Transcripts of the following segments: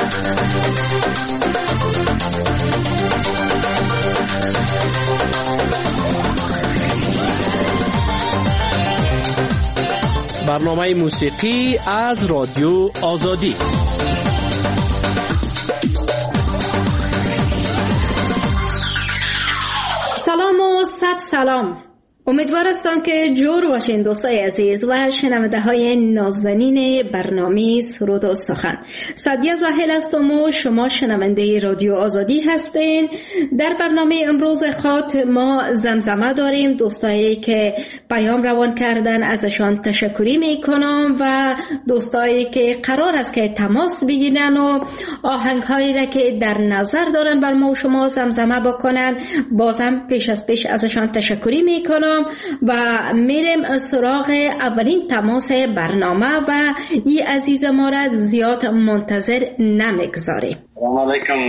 برنامه موسیقی از رادیو آزادی. سلام و صد سلام. امیدوار هستم که جور باشین دوستای عزیز و شنونده های نازنین برنامه سرود و سخن. سعدیه زاهل هستم و شما شنونده رادیو آزادی هستین. در برنامه امروز خاط ما زمزمه داریم. دوستایی که پیام روان کردن ازشان تشکری میکنم و دوستایی که قرار است که تماس بگیرن و آهنگ هایی را که در نظر دارن بر ما و شما زمزمه بکنن بازم پیش از پیش ازشان تشکری میکنم و میریم سراغ اولین تماس برنامه و این عزیز ما را زیاد منتظر نمیگذاریم. سلام علیکم.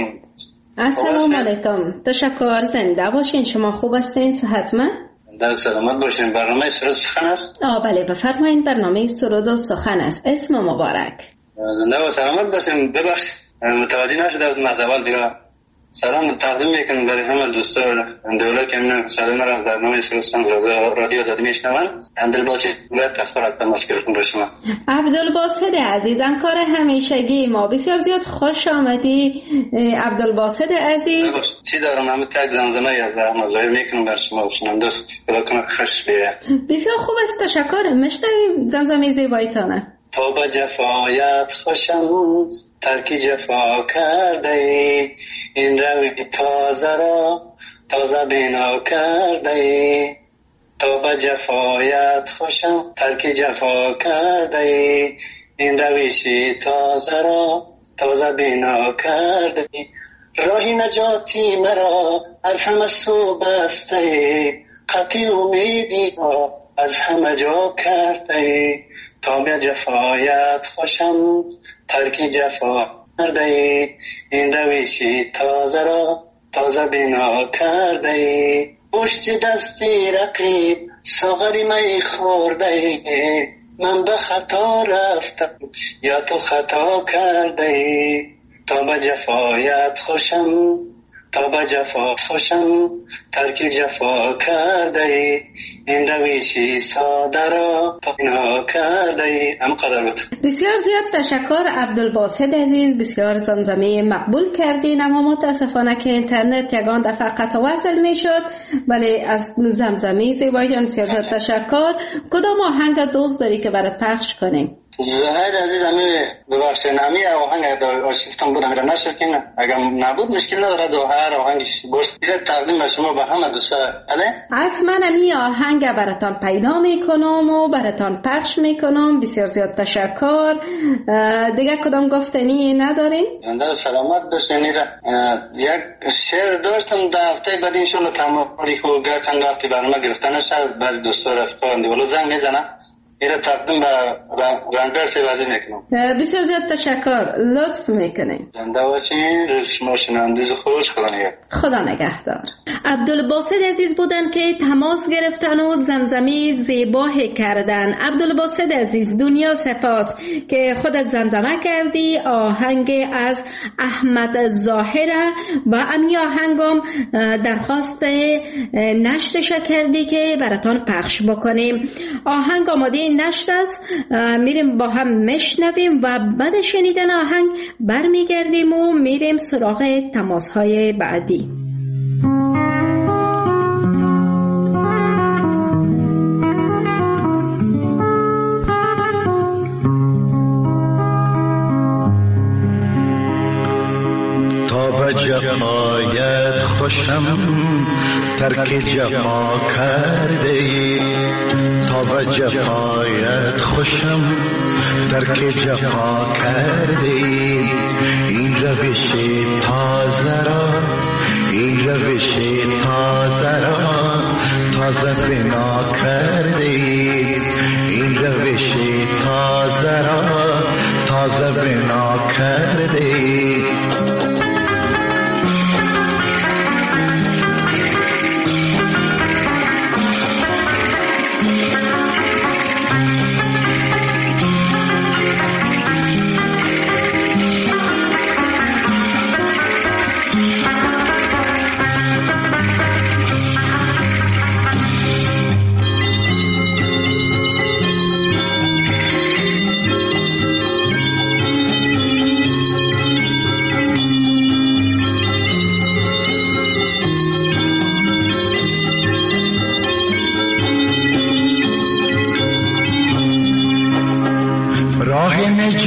السلام علیکم. تشکر. زنده باشین. شما خوب هستین؟ صحتمند؟ در سلامت باشین. برنامه سرود سخن است؟ بله بفرمایید. برنامه سرود و سخن است. اسم مبارک. زنده و سلامت باشین. ببخشید متوجه نشده بودم از اول دیگه. سلام تقدیم میکنم برای همه دوستان دوله که من سلام را از برنامه سرود سخن رادیو آزادی میشنوند. عبدالباسط تخفیف تماس گرفتم با شما. عبدالباسط عزیز، کار همیشگی ما. بسیار زیاد خوش آمدی عبدالباسط عزیز. چی دارم؟ همه تک زمزمه از احمد ظاهر میکنم بر شما و شنونده خدا کنه خوش بیاد. بسیار خوب است. تشکر. میشنویم زمزمه زیبایتانه. تو به جفایت خوشم ترک جفا کرده ای، این روی تازه را تازه بنا کرده ای. تو به جفایت خوشم ترک جفا کرده ای، این رویشی تازه را تازه بنا کرده ای. راهی نجاتی مرا از همه سو بسته ای، قطعی امیدی را از همه جا کرده ای. تا به جفایت خوشم ترک جفا کرده ای، این رویشی تازه را تازه بنا کرده ای. پشت دستی رقیب ساغری می خورده ای، من به خطا رفتم یا تو خطا کرده ای. تا به جفایت خوشم تا به جفا خوشم ترک جفا کرده ای، این رویشی ساده را بنا کرده ای. همقدر بود. بسیار زیاد تشکر عبدالباسط عزیز. بسیار زمزمه مقبول کردین، اما متاسفانه که اینترنت یگان دفعه قطع وصل میشد. ولی از زمزمه زیبایتان بسیار زیاد تشکر. کدام آهنگ دوست داری که برات پخش کنیم؟ زهر عزیز همه ببخشید نمی آهنگ آرشیفتم بودم را نشکیم. اگر نبود مشکل نداره. زهر آهنگش برسیده تقدیم به شما به همه دوستان. بله حتما این آهنگ براتان پیدا میکنم و براتان پخش میکنم. بسیار زیاد تشکر. دیگه کدام گفتنی ندارین؟ زنده سلامت باشین. یک شعر داشتم در هفته بعد ان شاء الله تمام ریخو گرچند وقتی برنامه گرفتن نشد بعضی دوستا رفتن دیولو زنگ میزنن. ایره تقدیم به رنده سوازی میکنم. بسیار زیاد تشکر. لطف میکنیم. زنده باشین. شما شنوندگی خوش. خدا نگهدار. خدا نگهدار. عبدالباسط عزیز بودن که تماس گرفتن و زمزمه زیبایی کردن. عبدالباسط عزیز دنیا سپاس که خودت زمزمه کردی آهنگ از احمد ظاهر و امی آهنگم درخواست نشرش کردی که براتان پخش بکنیم. آهنگ آماده نشر است. میریم با هم میشنویم و بعد شنیدن آهنگ برمیگردیم و میریم سراغ تماس های بعدی. تا به جفایت خوشم ترک جفا کرده ای، تا به جفایت خوشم ترک جفا کرده ای. این روش تازه را این روش تازه را تازه بنا کرده ای، این روش تازه را تازه بنا کرده ای.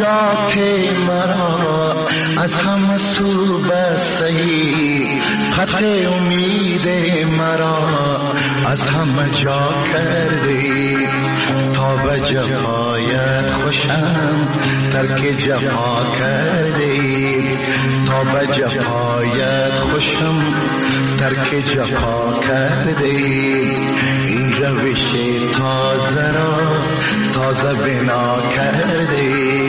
نجات مرا از همه سو بسته‌ای، خط امید مرا از همه جا کردی. تا به جفایت خوشم ترک جفا کردی، تا به جفایت خوشم ترک جفا کردی. این روش تازه را تازه بنا کردی.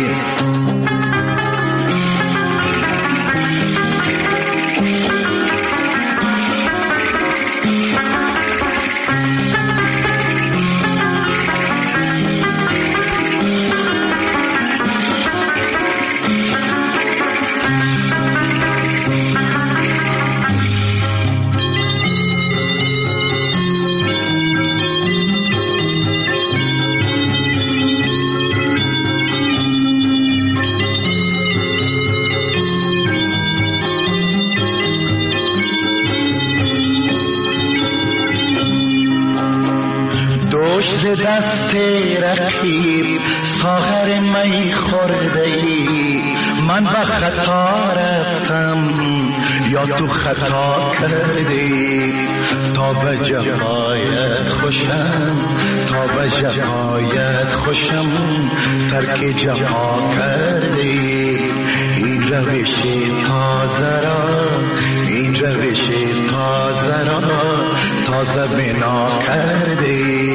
دست رقیب ساغر می خورده‌ای، من به خطا رفتم یا تو خطا کردی. تا به جفایت خوشم، تا به جفایت خوشم ترک جفا کردی. این روش تازه را، این روش تازه را تازه بنا کردی.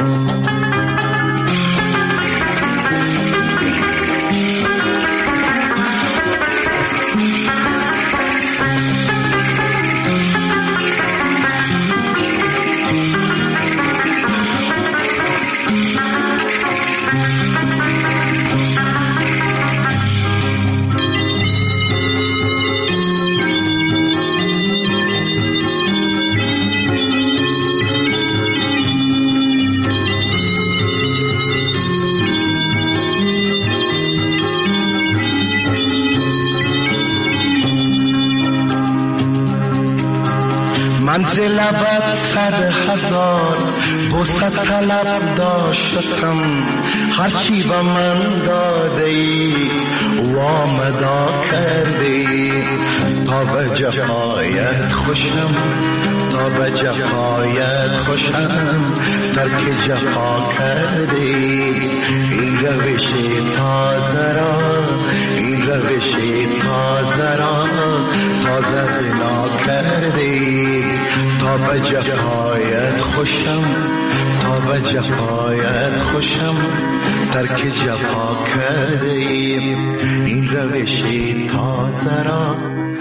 منزل لبت 100,000 بوسه طلب داشتم، هرچی به من دادی وامدا کردی. تا به جفایت خوشم، تا به جفایت خوشم ترک جفا کردی. این روش تازه را، این روش تازه را تازه بنا کردی. تا به جفایت خوشم، تا به جفایت خوشم ترک جفا کردی. این روش تازه را.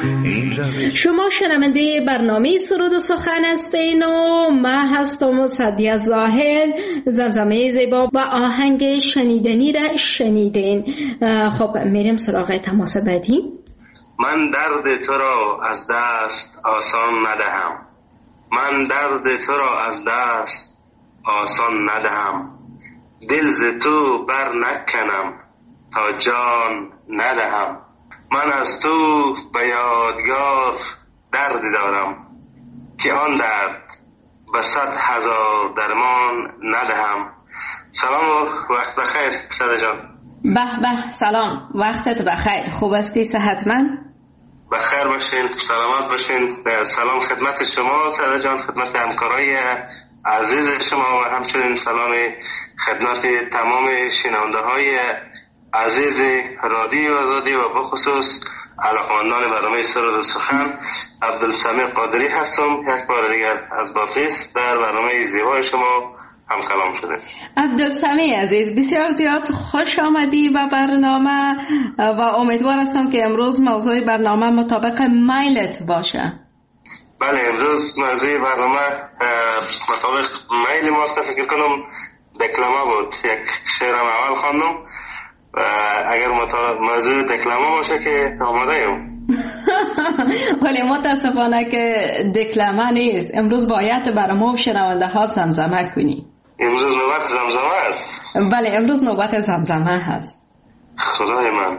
شما شنونده برنامه سرود و سخن هستین و من هستم سعدیه زاهل. زمزمه زیبا و آهنگ شنیدنی را شنیدین. خب میریم سراغ تماس بعدی. من درد تو را از دست آسان ندهم، من درد تو را از دست آسان ندهم. دل ز تو بر نکنم تا جان ندهم. من از تو به یادگار دردی دارم که آن درد به 100,000 درمان ندهم. سلام و وقت بخیر سعد جان. به به سلام، وقتت بخیر. خوب هستی؟ صحتمند؟ بخیر باشین، سلامت باشین. سلام خدمت شما سعد جان، خدمت همکارای عزیز شما و همچنین سلام خدمت تمام شنونده های عزیز رادیو آزادی و بخصوص علاقمندان برنامه سرود و سخن. عبدالسمیع قادری هستم. یک بار دیگر از بافیس در برنامه زیبای شما هم کلام شده. عبدالسمیع عزیز، بسیار زیاد خوش آمدی به برنامه و امیدوار هستم که امروز موضوع برنامه مطابق میلت باشه. بله، امروز موضوع برنامه مطابق میل ماست. فکر کنم دکلمه بود، یک شعرم اول خواندم. اگر موضوع دکلمه باشه که آماده ایم. ولی متاسفانه که دکلمه نیست. امروز باید برای ما و شنونده ها زمزمه کنی. امروز نوبت زمزمه است؟ بله، امروز نوبت زمزمه هست. خدای من.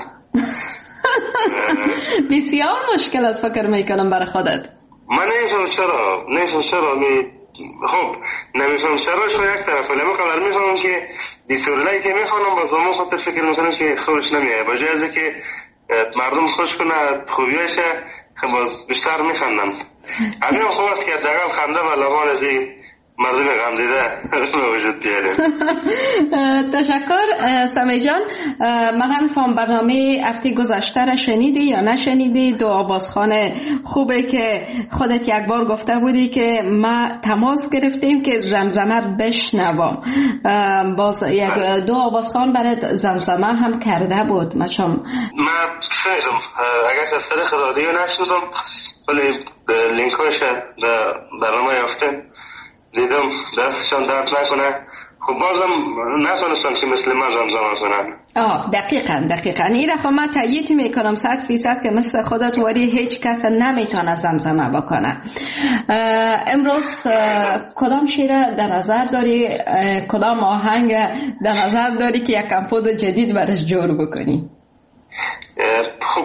بسیار مشکل است فکر میکنم برای خودت. من نمیفهم چرا خب نمیفهم چرا شو یک طرف، ولی من قدر میفهمم که دیسورلایی که میخوانم باز با من خاطر فکر میکنم که خوش نمیایه، بجای از که مردم خوش کنه خوبیشه خب باز بیشتر میخندم. همین خوب است که دقیقا خنده و لبان از این مردم غمدیده به وجود بیاره. تشکر سمی جان. من هم برنامه هفته گذشته را شنیدی یا نشنیدی؟ دو آوازخوان خوبه که خودت یک بار گفته بودی که ما تماس گرفتیم که زمزمه بشنوم. باز یک دو آوازخوان برای زمزمه هم کرده بود. من شنیدم اگرش از طریق رادیو نشنیدم ولی لینکاش در برنامه یافتم دیدم دستشان درد نکنه. خب بازم نتونستم که مثل من زمزمه کنم. دقیقاً این رفا من تایید میکنم 100% که مثل خودت واری هیچ کس نمیتونه زمزمه بکنه. امروز کدام شعر در نظر داری، کدام آهنگ در نظر داری که یک کمپوز جدید برش جور بکنی؟ خب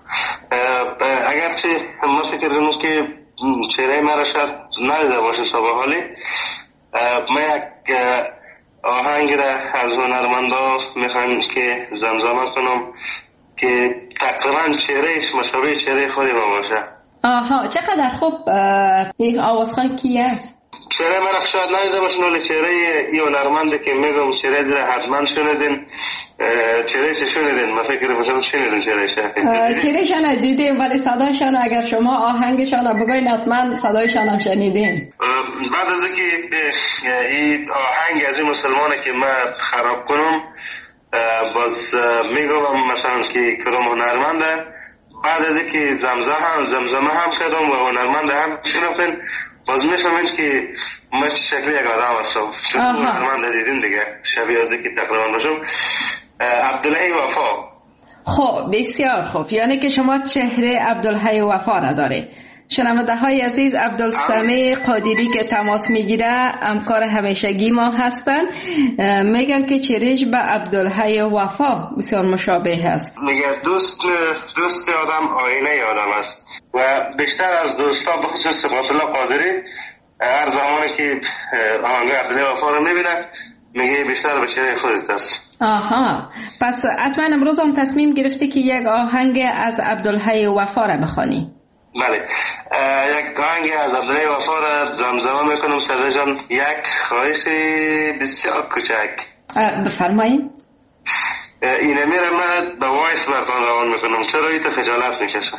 اگرچه ما فکر کنم که چهره مرا شاید ندیده باشم تا به حالی، من یک آهنگ را از هنرمندا میخوام که زمزمه کنم که تقریبا چهرهش مشابه چهره خودی ما باشه. چقدر خوب. این آوازخوان کی است؟ چهره من شاید ندیده باشین ولی چهره این هنرمنده که میگم چهره زیرا حتما شنیدین. چهره چه شنیدین؟ من فکر میکنم شنیدین چهرهشان ندیدیم ولی صدایشان اگر شما آهنگشان بگوین حتما صدایشان هم شنیدین. بعد از اینکه این آهنگ از این مسلمانه که من خراب کنم باز میگم مثلا که کدام هنرمنده، بعد از اینکه زمزمه هم کردم و هنرمنده هم شنفتن باز میفهمین که من چه شکلی یک آدم هستم، چون هنرمنده دیدین دیگه شبیه از اینکه تقریبا باشم. عبدالحی وفا. خب بسیار خوب، یعنی که شما چهره عبدالحی وفا را داره. شنونده های عزیز، عبدالسمیع قادری که تماس میگیره همکار همیشگی ما هستن، میگن که چهرهش به عبدالحی وفا بسیار مشابه هست. میگه دوست آدم آینه آدم است و بیشتر از دوستا به خصوص صفات الله قادری هر زمانی که آهنگ عبدالحی وفا رو میبینه میگه بیشتر به چهره خودت است. پس حتما امروز هم تصمیم گرفتی که یک آهنگ از عبدالحی وفا را بخوانی. بله، یک آهنگ از عبدالحی وفا را زمزمه میکنم. صدا جان یک خواهش بسیار کوچک بفرمایید. اینه میره من به وایس برتان روان میکنم، چرا ایت خجالت میکشم؟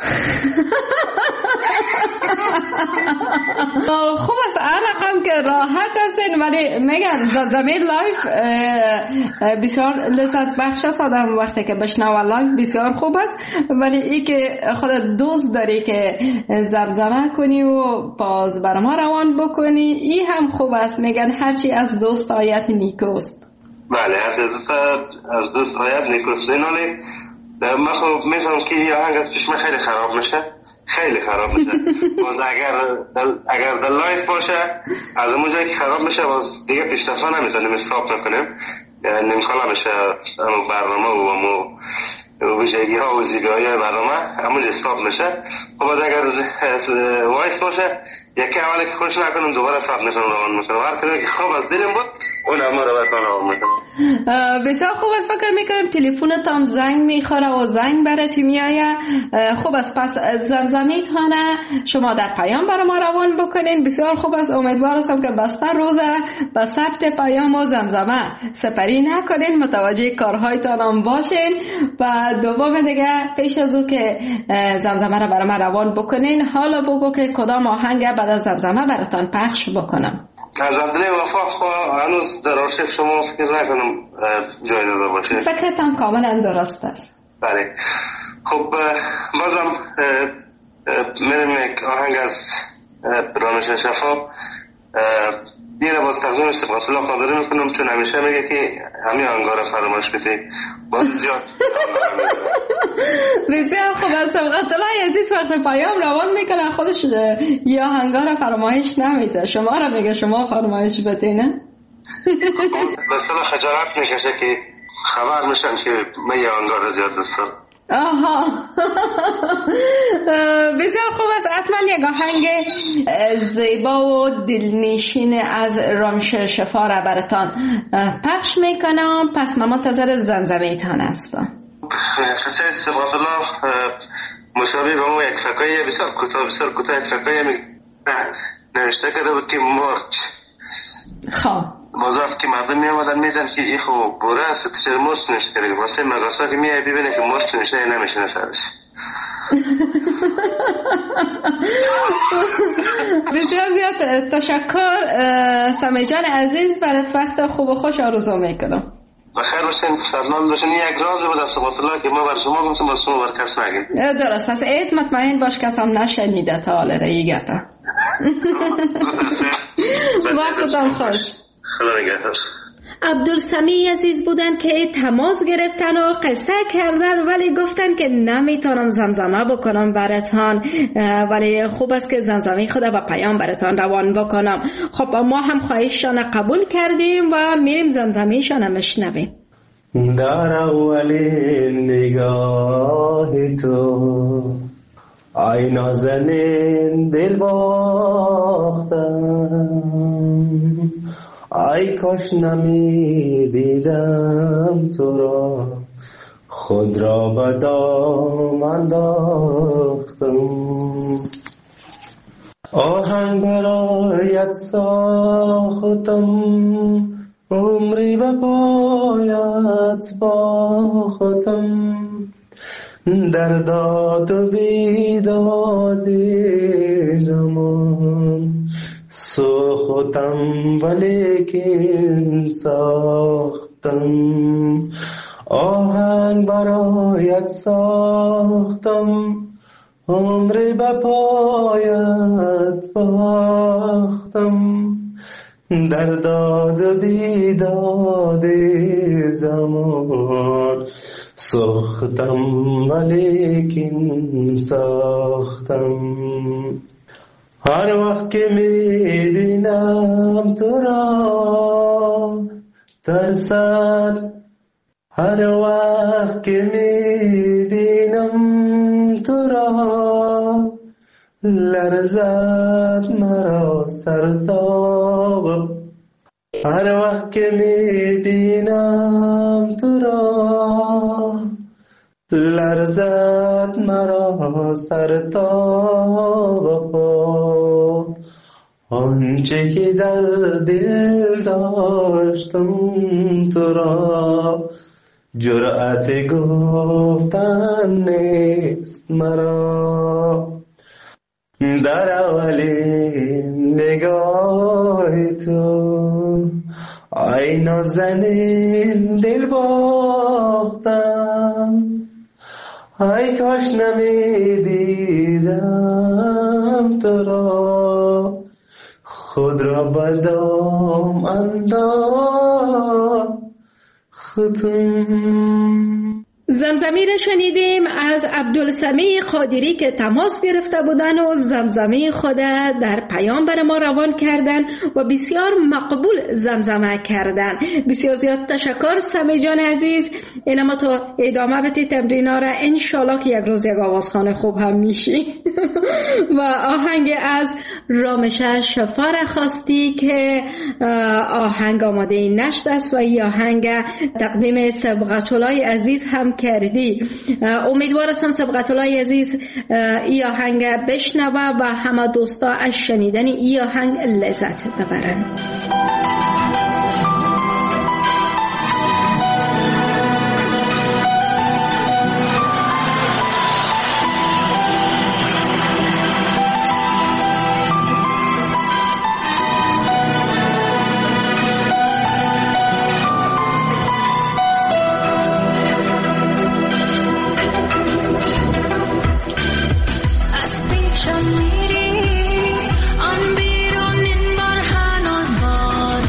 خوب است، هر رقم که راحت هستین ولی میگن زمین لایف بسیار لذت بخش است. آدم وقتی که بشنوه لایف بسیار خوب است، ولی ای که خودت دوست داری که زمزمه کنی و باز بر ما روان بکنی ای هم خوب است. میگن هرچی از دوست آیت نیکوست. بله، از دوست آیت نیکوست. ولی من خب میفهم که این آهنگ از پیش من خیلی خراب میشه. باز اگر در لایف باشه از اون جایی که خراب میشه باز دیگه پیشرفت نمیتونیم استاپ نکنیم، نمیخوام میشه برنامه و امو ویژگی ها و زیبایی های برنامه همونجا استاپ میشه. باز اگر وایس باشه یکی اولی که خوش نکنم دوباره استاپ میکنم روان میکنم، هر کدومی که خوب از دلم بود اون همه رو برتان روان میکنم. بسیار خوب است. فکر میکنم تلفنتان زنگ میخوره و زنگ برات میآید. خوب است، پس زمزمیتانه شما در پیام برای ما روان بکنین. بسیار خوب است. امیدوار هستم که بسته روزه به ثبت پیام و زمزمه سپری نکنین، متوجه کارهایتان هم باشین. و دوم دیگه پیش از او که زمزمه رو برای ما روان بکنین حالا بگو که کدام آهنگ بعد از زمزمه براتان پخش بکنم. از عبدالحی وفا هنوز در آرشیو شما فکر نکنم جای داده باشه. فکرتان کاملا درست است. بله، خب بازم میریم یک آهنگ از رامش شفا دیره باز تقدیم صفات الله قادری میکنم، چون همیشه میگه که همین آهنگا رو فراموش بیتی باز زیاد. بسیار خوب است. صفات الله عزیز وقت پیام روان میکنه خودش یا آهنگا رو فراموش نمیده، شما رو میگه شما فراموش بیتی نه؟ مثلا خجالت میکشه که خبر میشم که من یه آهنگا رو زیاد دوست دارم. آها بسیار خوب است. حتما یک آهنگ زیبا و دلنشین از رامشل شفا را براتان پخش میکنم. پس من منتظر زمزمیتان هستم. قصه صبغت الله مشابه به ما یک فکایه بسیار کوتاه یک فکایه نوشته کرده بود که مرچ. خب باز وقت که مردم می آمدن میدن که این خوب بوره است چرا مرچ نوشته کرده واسه مقاسا که میای ببینه که مرچ نوشته نمیشونه سرش. بسیار زیاد تشکر سمی جان عزیز، برات وقت خوب و خوش آرزو میکنم. بخیر باشین، سلام باشین. یک رازی بود از صبغت الله که ما بر شما گفتم باز شما بر کس نگین. درست پس عید مطمئن باش کس هم نشنیده تا حالا ای گفه. وقتتان خوش. خدا نگهدار. عبدالسمی عزیز بودن که تماس گرفتن و قصه کردن ولی گفتن که نمیتونم زمزمه بکنم براتان، ولی خوب است که زمزمه خدا و پیام براتان روان بکنم. خب ما هم خواهششان قبول کردیم و میریم زمزمهشان مشنویم. در اولین نگاه تو ای نازنین دل باختم، ای کاش نمی دیدم تو را خود را به دام انداختم. آهنگ برایت ساختم، عمری به پایت باختم، در داد و بیداد زمان سوختم ولیکن ساختم. آهنگ برایت ساختم، عمری به پایت باختم، در داد و بیداد زمان سوختم ولیکن ساختم. هر وقت که میبینم تو را ترسد، هر وقت که میبینم تو را لرزد مرا سرتاب، هر وقت که میبینم تو را لرزد مرا سرتاب. آنچه که در دل داشتم تو را جرأت گفتن نیست مرا. در اولین نگاه تو ای نازنین دل باختم، ای کاش نمیدیدم تو را خود را به دام انداختم. زمزمه را شنیدیم از عبدالسمی قادری که تماس گرفته بودن و زمزمه خود در پیام بر ما روان کردن و بسیار مقبول زمزمه کردن. بسیار زیاد تشکر سمی جان عزیز. اینما تو ادامه بده تمرین‌ها را، انشالله که یک روز یک آوازخوان خوب هم میشی. و آهنگ از رامشل شفا را خواستی که آهنگ آماده نشد است و این آهنگ تقدیم صبغت الله عزیز هم کردی. امیدوار هستم صبغت الله عزیز این آهنگ بشنوه و همه دوستا از شنیدن این آهنگ لذت ببرن. آن بیرون این بار هنوز بار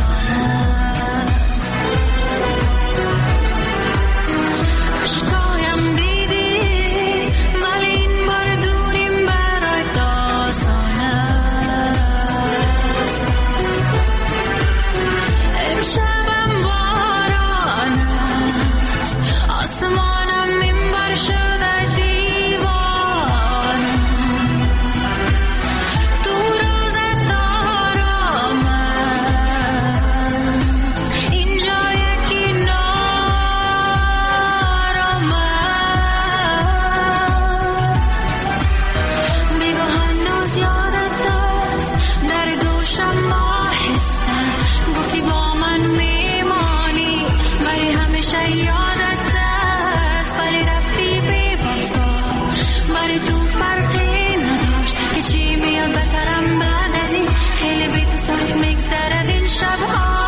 برای تو فرقی نداشت که چی میاد بسرم بعد از این خیلی بی تو سخت میگذرد این شبها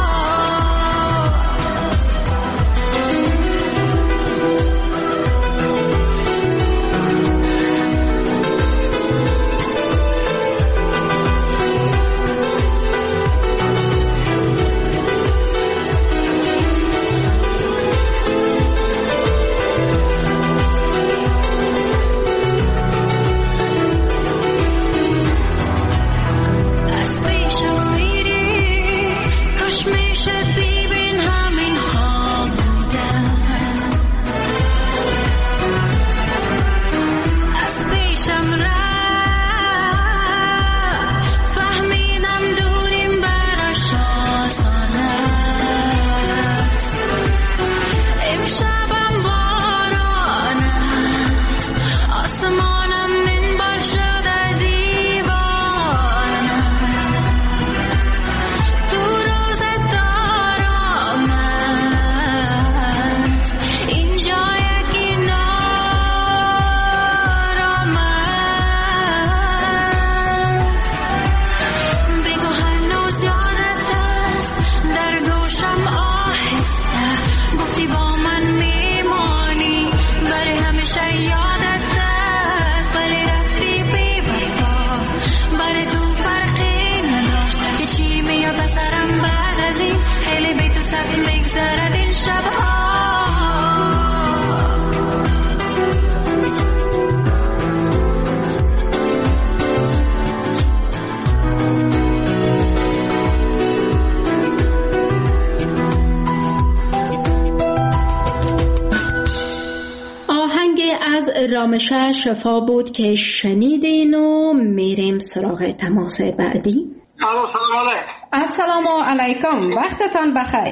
رامشه شفا بود که شنیدین و میریم سراغ تماس بعدی. سلام علیکم. السلام علیکم، وقتتان بخیر.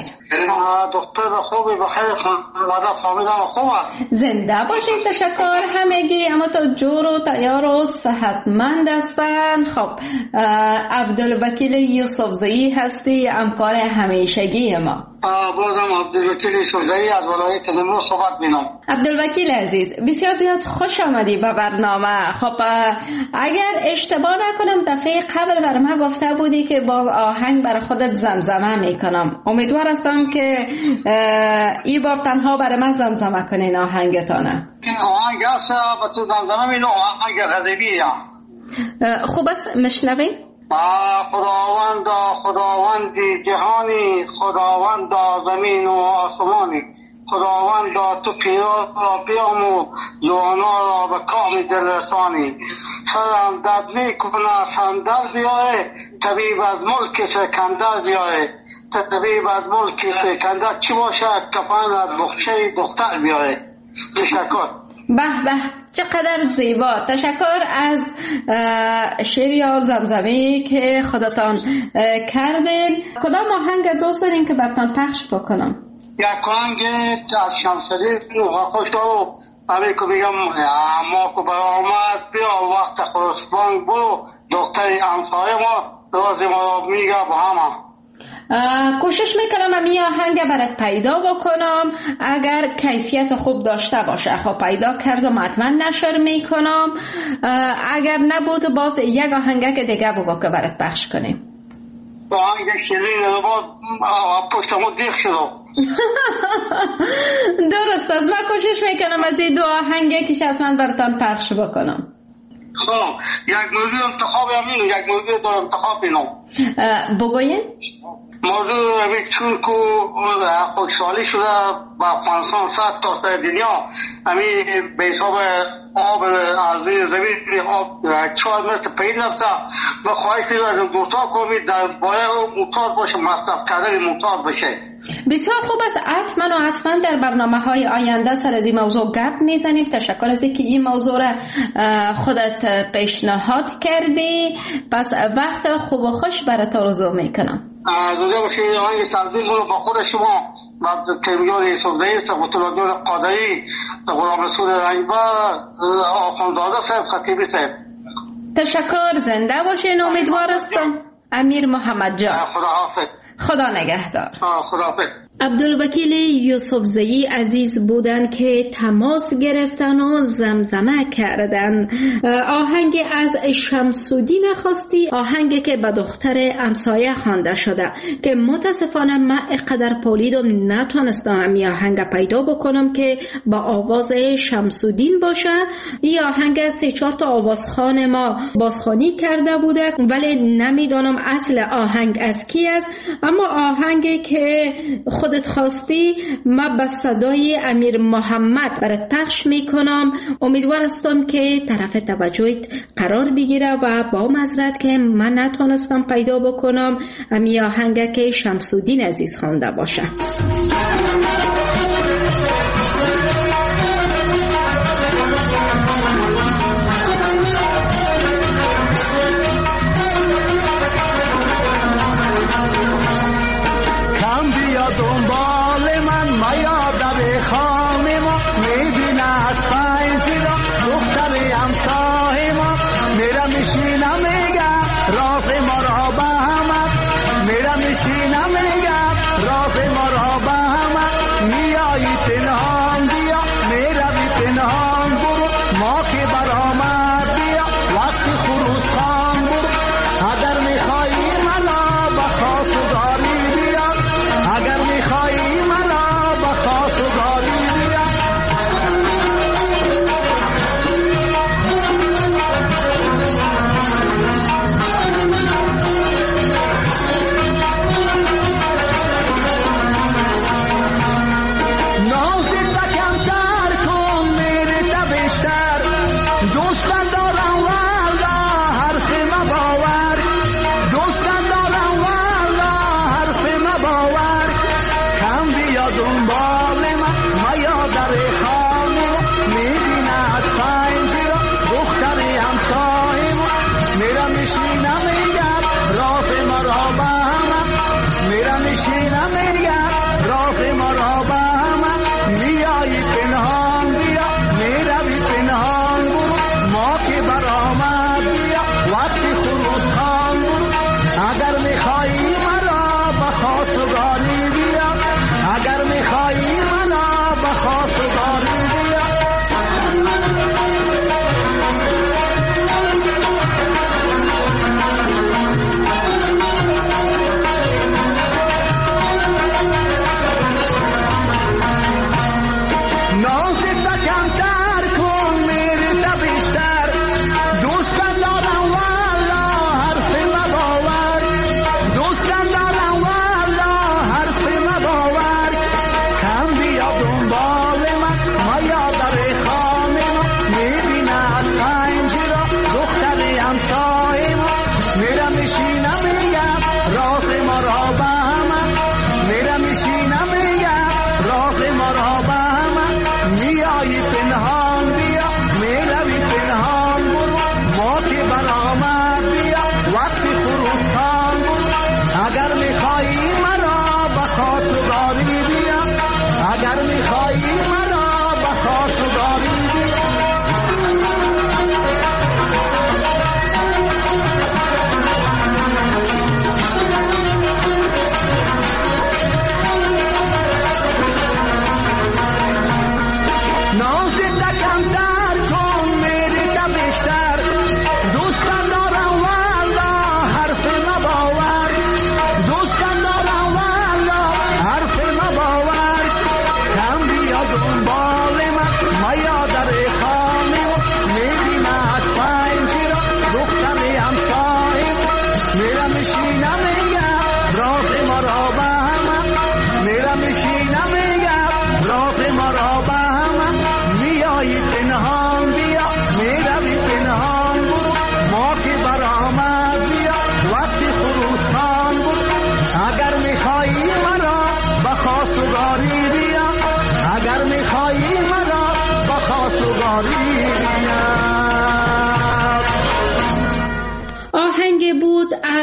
دکتر خوبی بخیر، خانواده فامیلم خوبه؟ زنده باشید، تشکر همگی. اما تو جور و تیار و صحتمند هستن. خب عبدالوکیل یوسفزئی هستی، همکار همیشگی ما. بازم عبدالوکیل یوسفزئی از ولایت نیمرو صحبت می‌کنم. عبدالوکیل عزیز، بسیار زیاد خوش آمدی به برنامه. خب اگر اشتباه نکنم دفعه قبل بر من گفته بودی که باز آهنگ برای خودت زمزمه میکنم. امیدوار هستم که این بار تنها برای من زمزمه کنین آهنگتانه. این آهنگ هست با تو زمزمه مینو، آهنگ غزبیه. خوب است میشنویم؟ خداوندی جهانی، خداوندا زمین و آسمانی، خداوندا تو پیاز را بیامو جوانا را به کام دل رسانی. سرم درد میکنه سندر بیاره، طبیب از ملک سکندر بیاره. طبیب از ملک سکندر چی باشه؟ کفن از بخچه دختر بیاره. تشکر. به به، چقدر زیبا. تشکر از شعر یا زمزمه‌ای که خودتان کردین. کدام آهنگ دوست دارین که براتون پخش بکنم؟ یک آهنگ از شمس‌الدین خوشدارو برای که بگم ما که برآمد بیا وقت خرسبان برو، دکتر همسایه ما راز ما را میگه با همه. کوشش میکنم این آهنگ برات پیدا بکنم، اگر کیفیت خوب داشته باشه خب پیدا کردم حتما نشر میکنم، اگر نبود باز یک آهنگ که دیگه بگو که برات پخش کنیم. آهنگ شیرین رو پشتمو دیخ شدم. درست است، من کوشش میکنم از این دو آهنگ که حتما براتون پخش بکنم. خب یک موضوع انتخاب همین، یک موضوع دارم انتخاب اینم بگوین. موضوع همین چون که خوشحالی شده با افغانستان 100 تا سر دنیا همین به حساب آب از زمین آب 4 متر پایین رفته، به خواهش از دوستا کنید در باید موتور باشه، مصرف کردن موتور باشه. بسیار خوب است، حتما در برنامه های آینده سر از این موضوع گپ میزنیم. تشکر از اینکه این موضوع را خودت پیشنهاد کردی، پس وقت خوب و خوش برات آرزو میکنم. زنده باشید. آهنگ تقدیم رو با خود شما عبدالکریم یوسفزئی، سبحان قادری، غلام رسول رنگبر، آخوندزاده صاحب، خطیبی صاحب. تشکر، زنده باشین. امیدوار هستم. امیر محمد جان، خداحافظ. خدا نگهدار. خداحافظ. عبدالوکیل یوسفزئی عزیز بودن که تماس گرفتن و زمزمه کردن. آهنگ از شمس‌الدین خواستی، آهنگی که به دختر امسایه خوانده شده که متاسفانه من اقدر پولیدم نتونستم این آهنگ پیدا بکنم که با آواز شمس‌الدین باشه. این آهنگ 3-4 تا آوازخوان ما بازخوانی کرده بوده ولی نمیدونم اصل آهنگ از کی است، اما آهنگی که خودت خواستی من به صدای امیر محمد برات پخش میکنم. امیدوار هستم که طرف توجهت قرار بگیره و با معذرت که من نتونستم پیدا بکنم امی آهنگ که شمس‌الدین عزیز خوانده باشه. دوست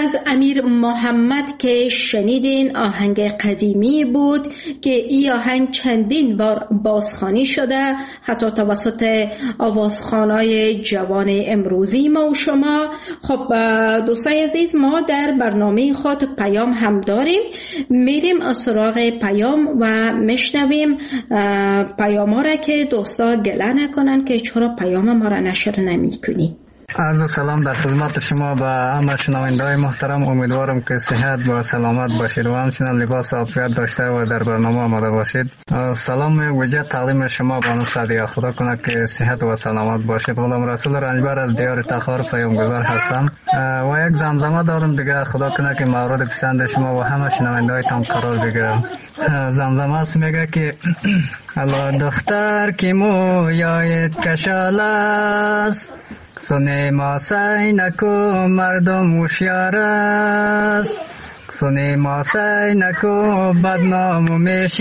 از امیر محمد که شنیدین آهنگ قدیمی بود که این آهنگ چندین بار بازخوانی شده، حتی توسط آوازخوانای جوان امروزی ما و شما. خب دوستای عزیز، ما در برنامه خود پیام هم داریم، میریم سراغ پیام و میشنویم پیام ها را که دوستا گله نکنن که چرا پیام ما را نشر نمی کنی. عرض سلام در خدمت شما و همه شنونده‌های محترم. امیدوارم که صحت و سلامت باشید و همچنین لباس عافیت داشته و در برنامه آماده باشید. سلام ویژه تقدیم شما بانو سعدیه، خدا کنه که صحت و سلامت باشید. غلام رسول رنجبر از دیار تخار پیامگذار هستم و یک زمزمه دارم دیگه، خدا کنه که مورد پسند شما و همه شنونده‌هایتان قرار بگیره. زمزمه است، میگه که الله دختر که مویایت کشال است، سونه ما سعی نکو مردم هوشیار است، سونه ما سعی نکو بدنام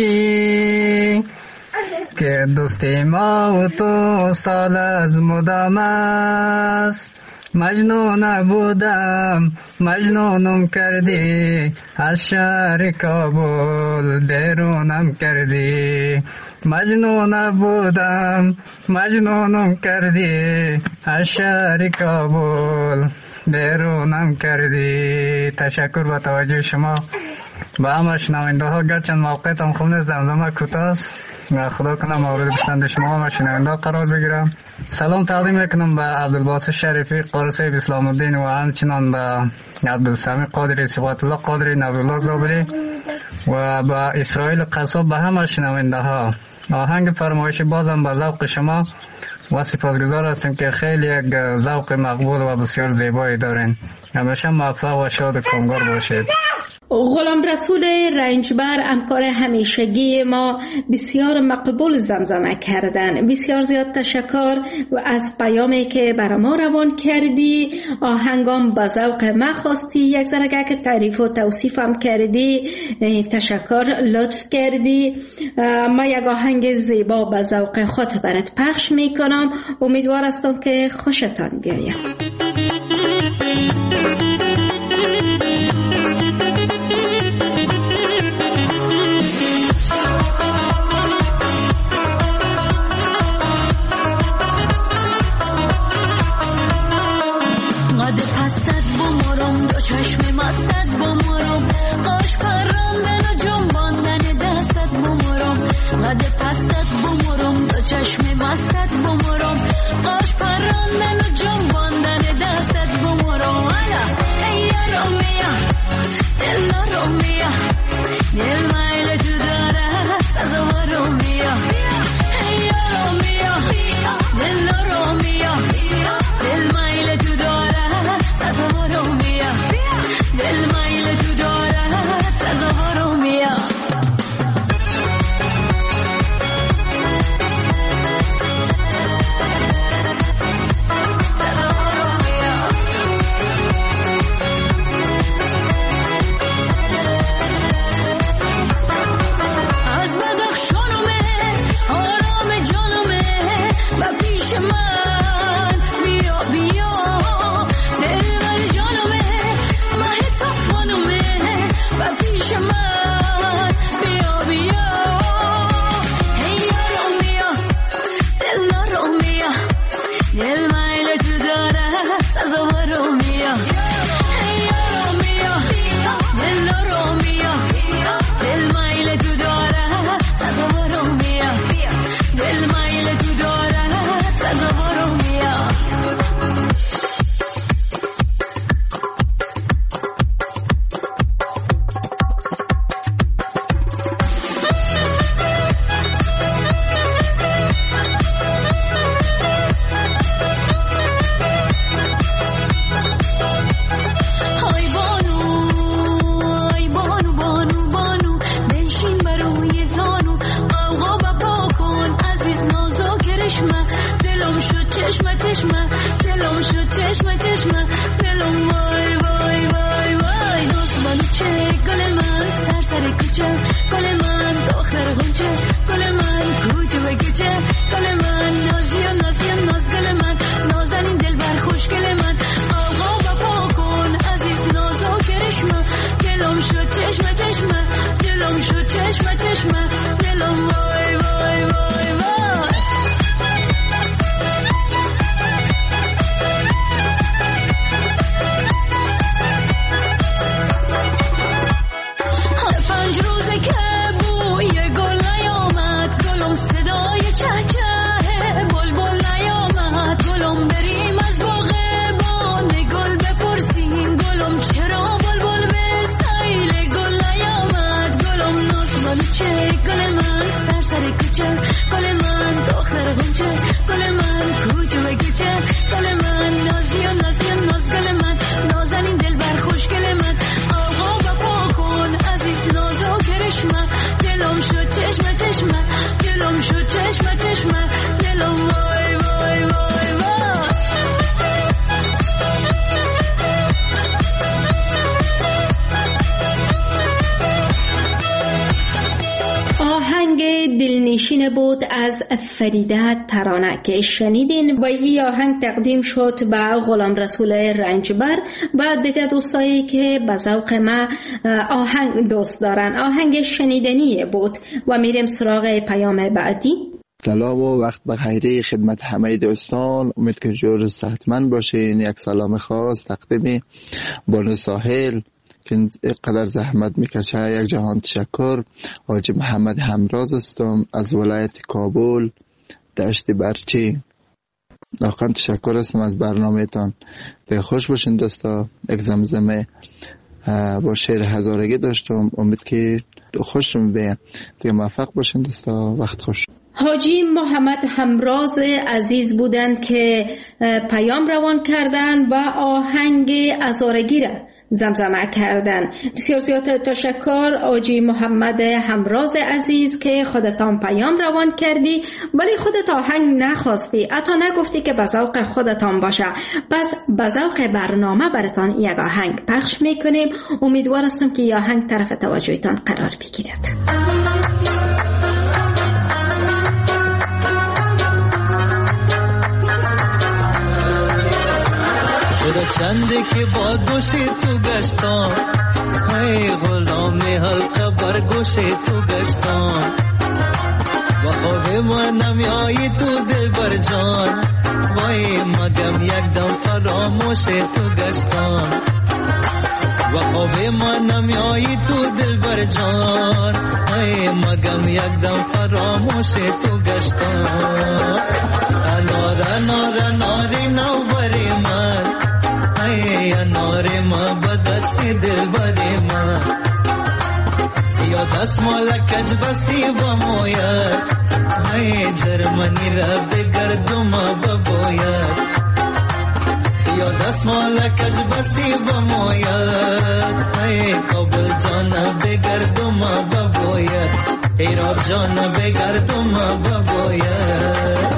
میشی، که دوستی ما و تو سال از مدام است. مجنون بودم مجنونم کردی، از شهر کابل بیرونم کردی. مجنون بودم مجنونم کردی، از شهر کابل بیرونم کردی. تشکر با توجه شما با همه شنونده ها. گرچند موقعیتم خوب نیست، زمزمه کوتاه است و خدا کنه مورد پسند شما و شنونده قرار بگیرم. سلام تقدیم میکنم به عبدالباسط شریفی قارسه اسلام الدین و همچنان به عبدالسمی قادری، صفات الله قادری، نبی‌الله زابری و با اسرائیل قصاب، به همه شنونده ها. آهنگ فرمایش بازم به ذوق شما و سپاسگزار هستیم که خیلی یک ذوق مقبول و بسیار زیبایی دارین. همیشه موفق و شاد و کامگار باشید. غلام رسول رنجبر همکار همیشگی ما بسیار مقبول زمزمه کردن. بسیار زیاد تشکر و از پیامی که برای ما روان کردی. آهنگام با ذوق ما خواستی، یک ذره که تعریف و توصیف هم کردی، تشکر، لطف کردی. ما یک آهنگ زیبا با ذوق خود برات پخش میکنم، امیدوار هستم که خوشتان بیاید. چشم مستت بمارم، قاش پرندن و جنباندن دستت بمارم. قد پستت بمارم، دو چشم مستت بمارم، قاش پرندن و جنباندن دستت بمارم. آینه بود از فریده ترانه که شنیدین و این آهنگ تقدیم شد به غلام رسول رنجبر و دیگه دوستایی که به ذوق ما آهنگ دوست دارن. آهنگ شنیدنی بود و میریم سراغ پیام بعدی. سلام و وقت بخیر خدمت همه دوستان، امید که جور صحتمند باشین. یک سلام خاص تقدیم بانو ساحل که اینقدر زحمت میکشه، یک جهان تشکر. حاجی محمد همراز هستم از ولایت کابل دشت برچی. واقعا تشکر هستم از برنامه‌تان. دیگه خوش باشین دوستا. یک زمزمه با شعر هزارگی داشتم، امید که خوشم بیه. دیگه موفق باشین دوستا. وقت خوش. حاجی محمد همراز عزیز بودند که پیام روان کردند و آهنگ هزارگی را زمزمه کردن. بسیار زیاد تشکر حاجی محمد همراز عزیز که خودتان پیام روان کردی ولی خودت آهنگ نخواستی، حتی نگفتی که به ذوق خودتان باشه. پس به ذوق برنامه براتان یک آهنگ پخش میکنیم. امیدوار هستم که این آهنگ طرف توجهتان قرار بگیرد. خدا چنده که با گوش تو گشتم، ای غلام حلقه بر گوش تو گشتم، و خواب ما نمیایی تو دل بر جان، وای مگم یک دم فراموش تو گشتم، و خواب ما نمیایی تو دل بر جان، ای مگم یک دم فراموش تو گشتم. انار انار اناری نو بری من، ای انار ما بدستی دل بری من، سیا دست مالکج بستی با موید، ای جرمنی را بگردم بباید، سیا دست مالکج بستی با موید، ای کابل جان بگردم بباید، ایران جان بگردم بباید.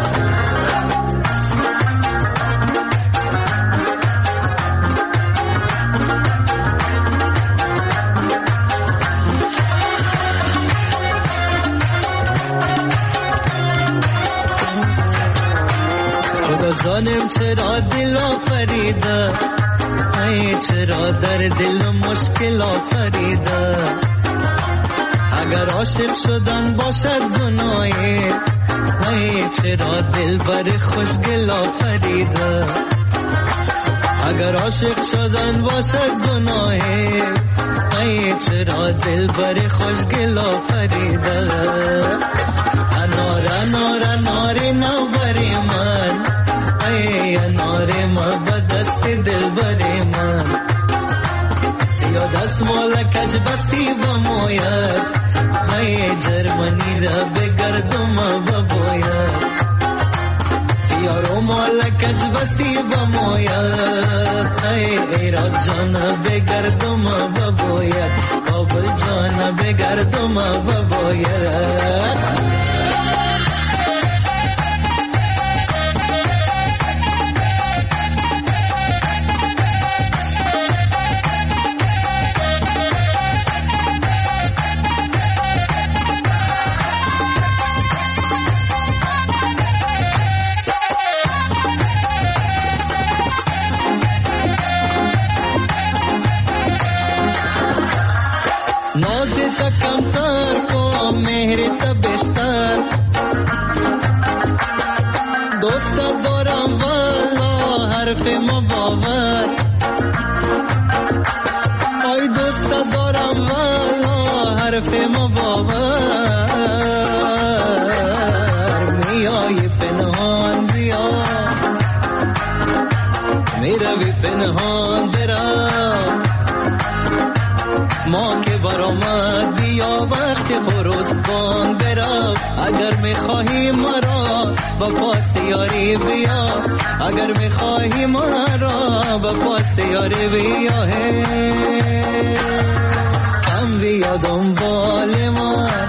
جانم چرا دل آفریده، ای چرا در دل مشکل آفریده، اگر عاشق شدن باشد گناهی، ای چرا دل بر خوشگل آفریده، اگر عاشق شدن باشد گناهی، ای چرا دل بر خوشگل آفریده. انار انار انار نو بری من، ای انار ما بدست دل بری من، سیا دست مالکج بستی با موید، ای جرمنی را بگردم بباید، سیا رو مالکج بستی با موید، ای ایران جان بگردم بباید، کابل جان بگردم بباید. کمتر کو مهر تبشتر، دوست دارم والا حرف مباور، ای دوست دارم والا حرف مباور، میای پنهان بیا، میروی پنهان برا، ما که برآمد بیا وقت خروسبان برا، اگر میخواهی مرا با پاس یاری بیا، اگر میخواهی مرا با پاس یاری بیا، کم بیا دنبال من،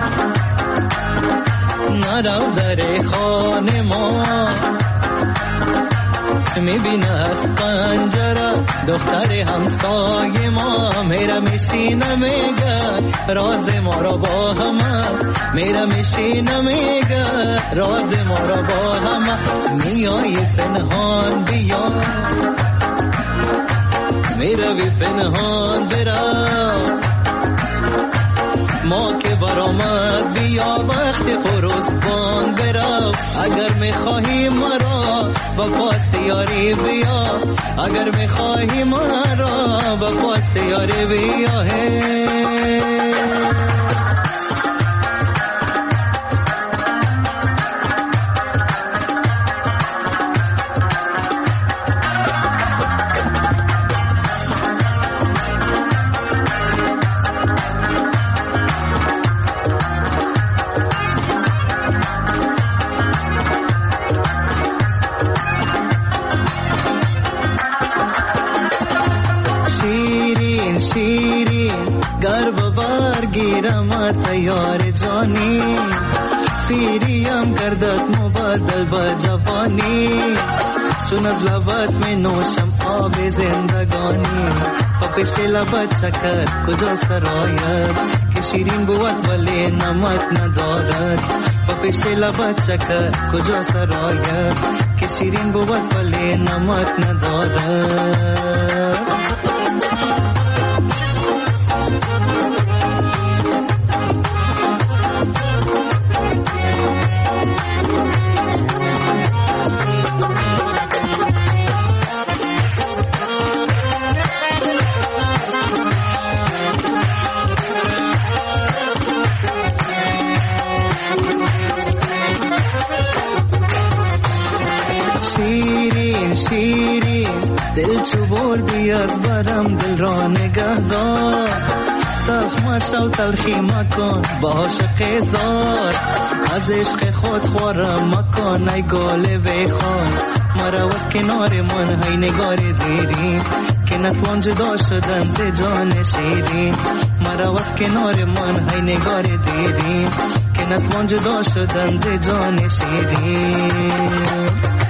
نرو در خانه ما، میبینه از پنجره دختر همسایه ما میره میشینه میگه راز ما را با همه میره میشینه میگه راز ما را با همه میای پنهان بیا میره بی پنهان برا ما که برآمد بیا وقتی خروسبان برا اگر میخواهی مرا با پاس یاری بیا اگر میخواهی مرا با پاس یاری بیا یار جانی پیریم کردت مبادل با جوانی چون از لبت می نوشم آب زندگانی و پیش لبت چکر کجا سرایت که شیرین بود ولی نمک ندارد و پیش لبت چکر کجا سرایت که شیرین بود ولی نمک ندارد دل چو بردی از برم دل را نگه دار تخمش و تلخی مکن با عاشق زار از عشق خود خورم مکن ای گل بخوان مرا از کنار من های نگار دیری که نتوان جدا شدن ز جان شیرین مرا از کنار من های نگار دیری که نتوان جدا شدن ز جان شیرین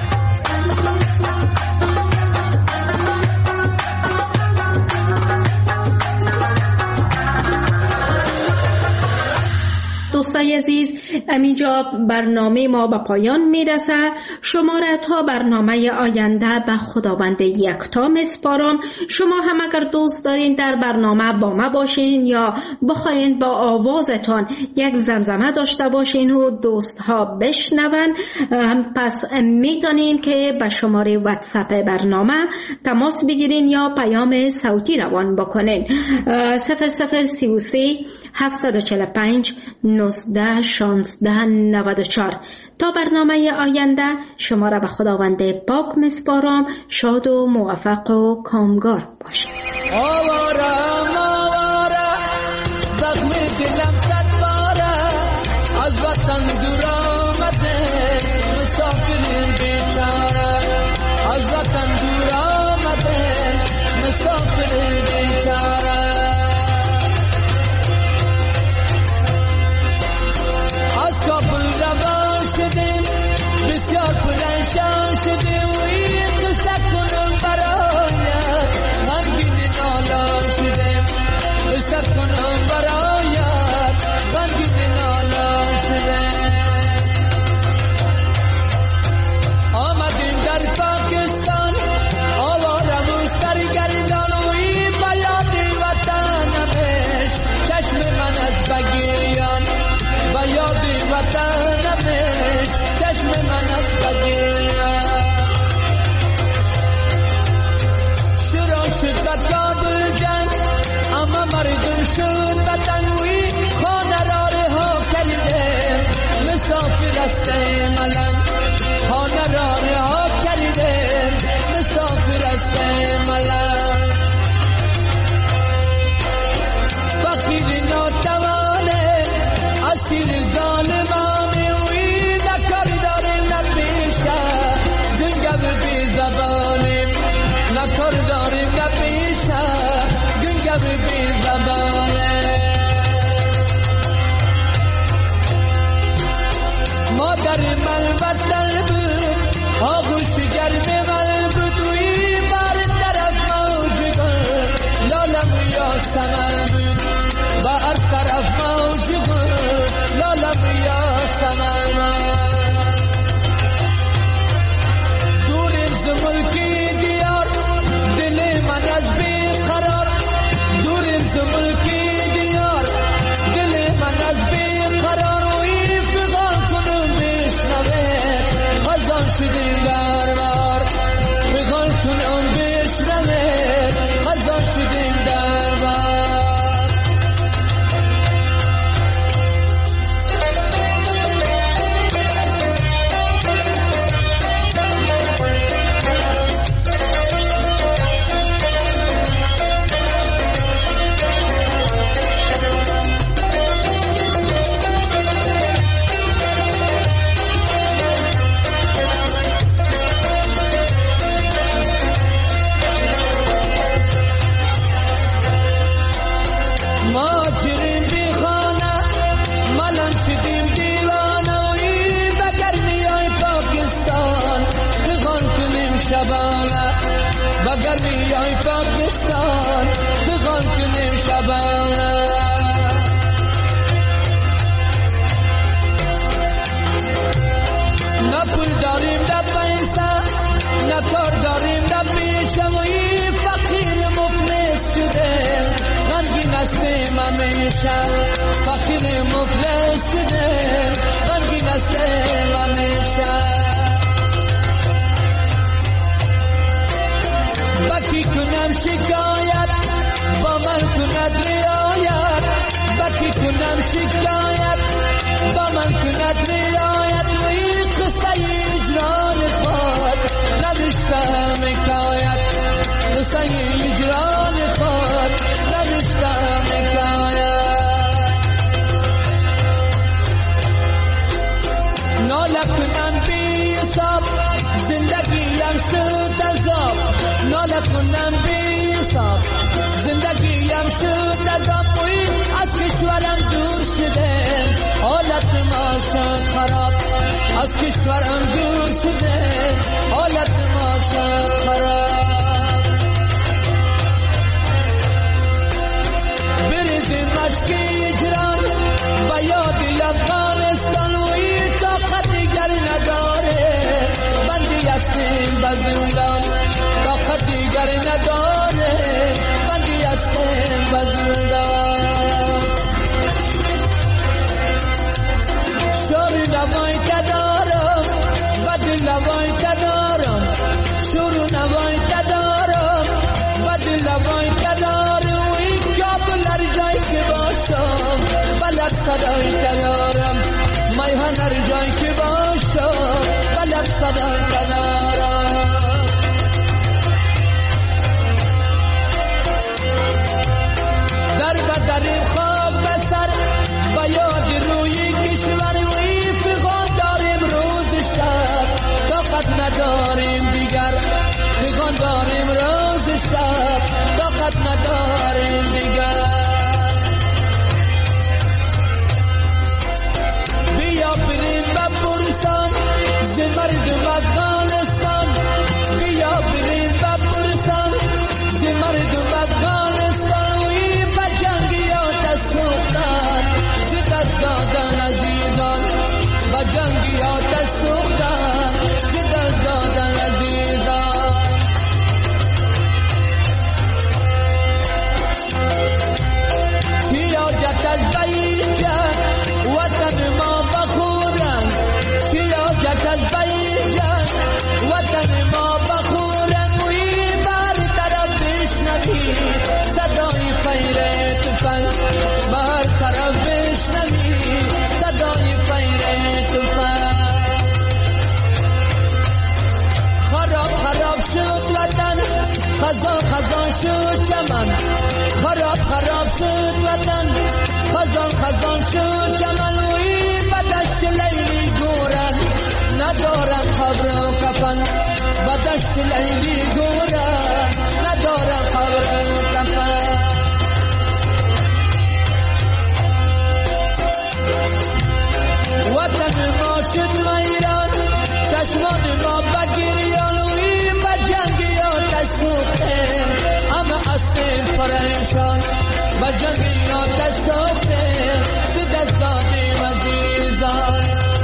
دوستای عزیز، همینجا برنامه ما به پایان میرسه. شما را تا برنامه آینده به خداوند یکتا میسپارم. شما هم اگر دوست دارین در برنامه با ما باشین یا بخواین با آوازتان یک زمزمه داشته باشین و دوست ها بشنون، پس میتونین که به شماره واتساپ برنامه تماس بگیرین یا پیام صوتی روان بکنین 0033 745 19 16 94. تا برنامه آینده شما را به خداوند پاک میسپارم. شاد و موفق و کامگار باشید. آوارم زخم دلم صد باره از وطن دور آمده مسافر بیچاره از وطن دور آمده مسافر بیچاره از کابل روان شدیم بسیار پرنشان شدیم و این قصه کنم برایت غمگین نالان شدیم قصه کنم برایت غمگین نالان شدیم آمدیم در پاکستان آوارم و سرگردان و این بیاد وطنمش چشم من از بگیریان و یاد وطنمش چشم من از بگیریان شروع شد بکابل جنگ اما مردم شد بطنوی خانه را رها کردیم مسافر است ملنگ خانه را رها کردیم مسافر است ملنگ فقیر ناتوانه اسیر ظالمانه وی نکار داریم نپیشه گنگو بی زبانیم نکار داریم نپیشه گنگو بی زبانه مادر من وطن بود اگر بیای پاکستان بخوان کنیم شبانه. نه پول داریم نه پیسه، نه کار داریم نه پیشه، و این فقیر مفلس شده غمگین هستیم همیشه. فقیر مفلس شده غمگین هستیم همیشه. بکی کنم شکایت با من کند رعایت، بکی کنم شکایت با من کند رعایت، و این قصه اجران خود نوشتم حکایت، قصه اجران خود نوشتم حکایت. ناله کنم بی حساب زندگیم شد عذاب، ناله کنم بی حساب زندگیم شد عذاب، و این از کشورم دور شده حالت ما شد خراب، از کشورم دور شده حالت ما شد خراب. بریزیم مشک اجران با یاد افغانستان، و این طاقت دیگر نداره بندی هستیم به زندان، طاقت دیگر نداره بندی هستیم به زندان. شور نوای تدارم بدل نوای تدارم، شور نوای تدارم بدل نوای تدارم، و این کابل هر جایی که باشم بلد صدای تدارم، میهن هر جایی که باشم بلد صدای تدارم. در بدریم خواب بسر با یاد روی کشور، و این فغان داریم روز شب طاقت نداریم دیگر، فغان داریم روز شب طاقت نداریم دیگر. بیا بریم به برسان ز مردم افغانستان، بیا بریم به برسان ز مردم افغانستان، و این به جنگیات از سوختن ز دست دادن عزیزان، به جنگیات از سوختن ز دست دادن عزیزان. سیاجت از بیجان وطن ما بخورن، سیاجت از بیجان وطن ما بخورن، و این بر طرف بشنوی صدای فیر تفنگ، بر طرف بشنوی صدای فیر تفنگ. خراب خراب شد وطن، خزان خزان شد چمن، خراب خراب شد وطن، خزان خزان شد چمن، و این به دشت لیلی گورن ندارن قبر و کفن، به دشت لیلی گورن ندارن قبر و کفن. وطن ما شد میران چشمان ما بگیریان، و این به جنگیات سوختیم همه هستیم پریشان، به جنگیات سوختیم به دست دادیم عزیزان.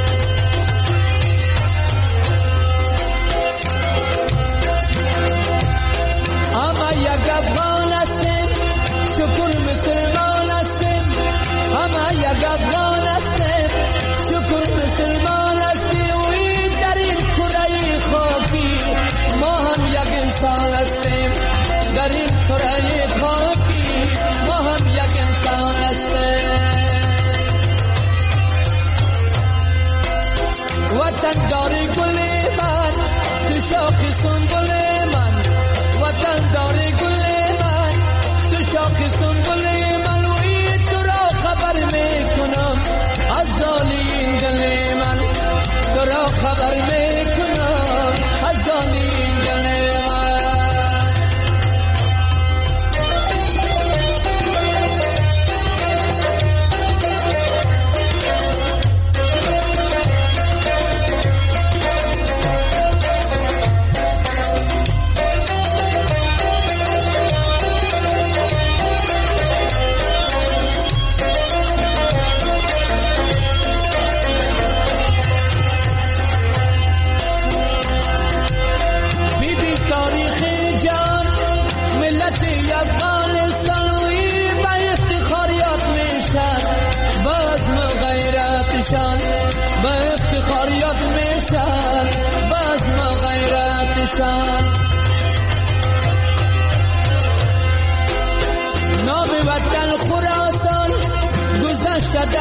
همه یک افغان هستیم شکر مسلمان هستیم، همه یک افغان هستیم شکر مسلمان هستیم، و این در این کره خاکی ما هم یک انسان هستیم، در این کره خاکی ما هم یک انسان هستیم. وطن داری گل من تو شاخ سنبل من، وطن داری گل من تو شاخ سنبل من، و این تو را خبر میکنم از دالی دل من، تو را خبر میکنم از دالی دل من.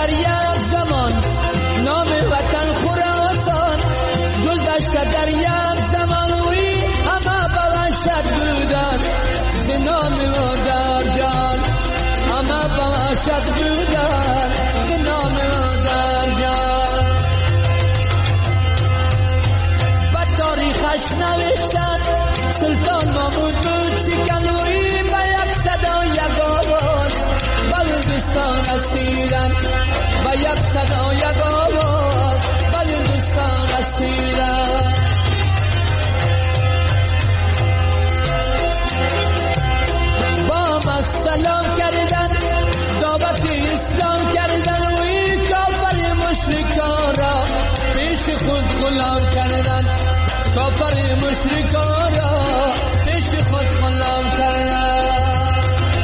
در یک زمان نام وطن خراسان، گل داشته در یک زمان وی همه به وحشت بودن، به نام ما در جان همه به وحشت بودن، به نام ما در جان. و تاریخش نوشتن سلطان محمود بود شکنوی به یک صدا یک آواز بلوچستان اسیرن، به یک صدا یک آواز بلوچستان اسیرن. با ما سلام کردن دعوت اسلام کردن وی کافر مشرکان را پیش خود غلام کردن، کافر مشرکان را پیش خود غلام کردن.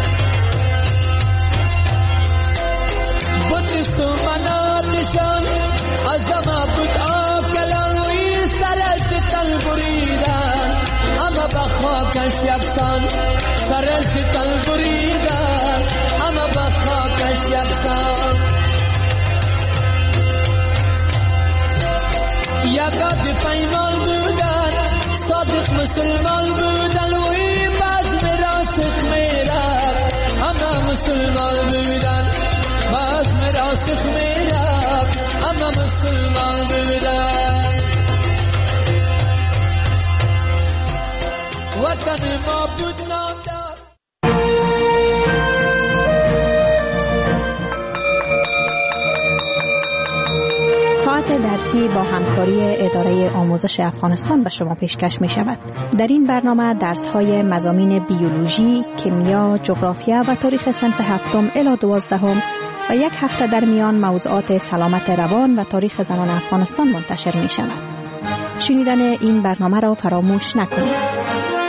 بود سومناتشان عظمه بود آکلان وی سرستان بریدن، اما به خاکش یکسان سرستان بریدن، اما به خاکش یکسان. یکاد پیمان بودن صادق مسلمان بودن وی باز میراث میرفت، اما مسلمان بودن باز میراث میرفت، اما مسلمان بودن. وطن ما بود نامدار. ساعت درسی با همکاری اداره آموزش افغانستان به شما پیشکش می شود. در این برنامه درس های مضامین بیولوژی، کیمیا، جغرافیا و تاریخ صنف 7 الی 12 و یک هفته در میان موضوعات سلامت روان و تاریخ زنان افغانستان منتشر می شود. شنیدن این برنامه را فراموش نکنید.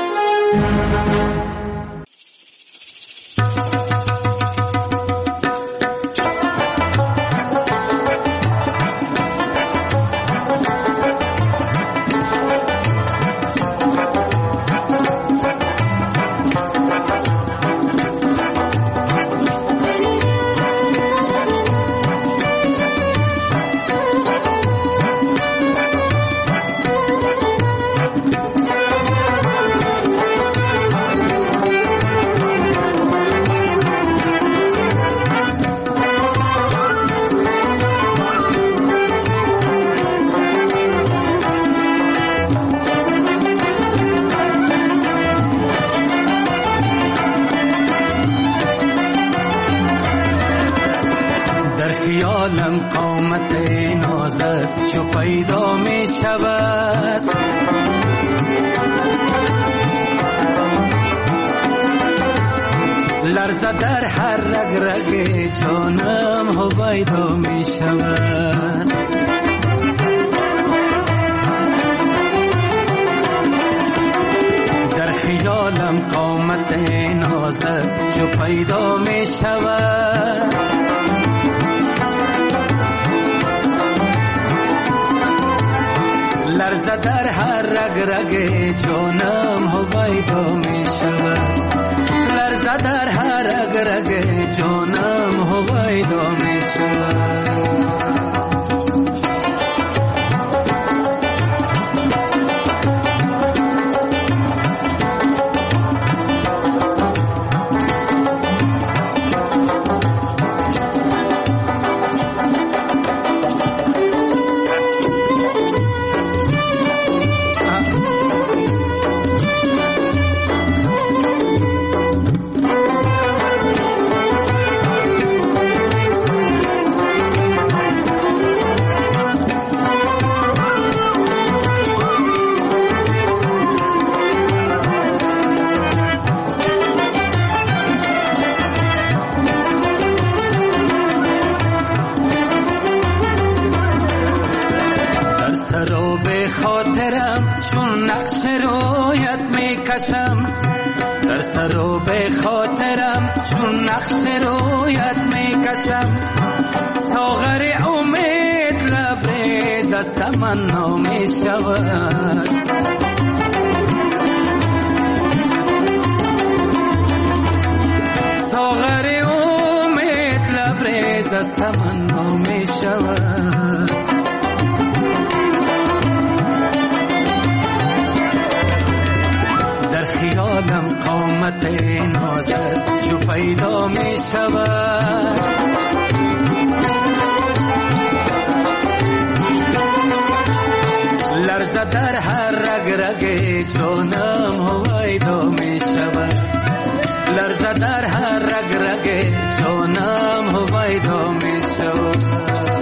لرزه در هر رگ رگ جانم هویدا می شود. در خیالم قامت نازت جو پیدا می شود. لرزه در هر رگ رگ جانم هویدا می شود. لرزه در هر رگ رگ جانم هویدا می شود. چون نقش رویت می کشم در سر و به خاطرم، چون نقش رویت می کشم. ساغر امید لبریز از تمنا می شود. ساغر امید لبریز تیز از تمنا می شود. در خیالم قامت نازت جو پیدا می شود. لرزه در هر رگ رگ جانم هویدا می شود. لرزه در هر رگ رگ جانم هویدا می شود.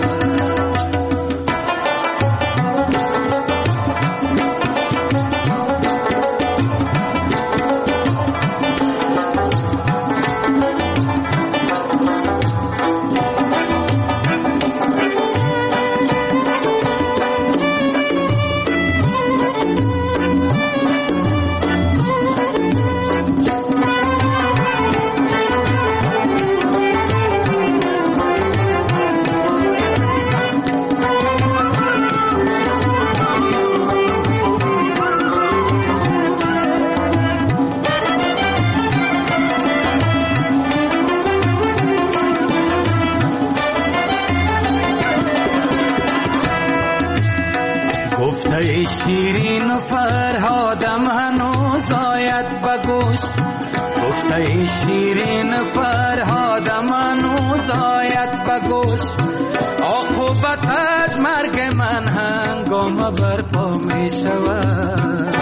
گفته شیرین و فرهادم هنوز آید بگوش. گفته شیرین و فرهادم هنوز آید بگوش. عاقبت از مرگ من هنگام برپا می شود.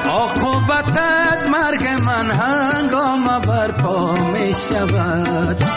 عاقبت از مرگ من هنگام برپا می شود.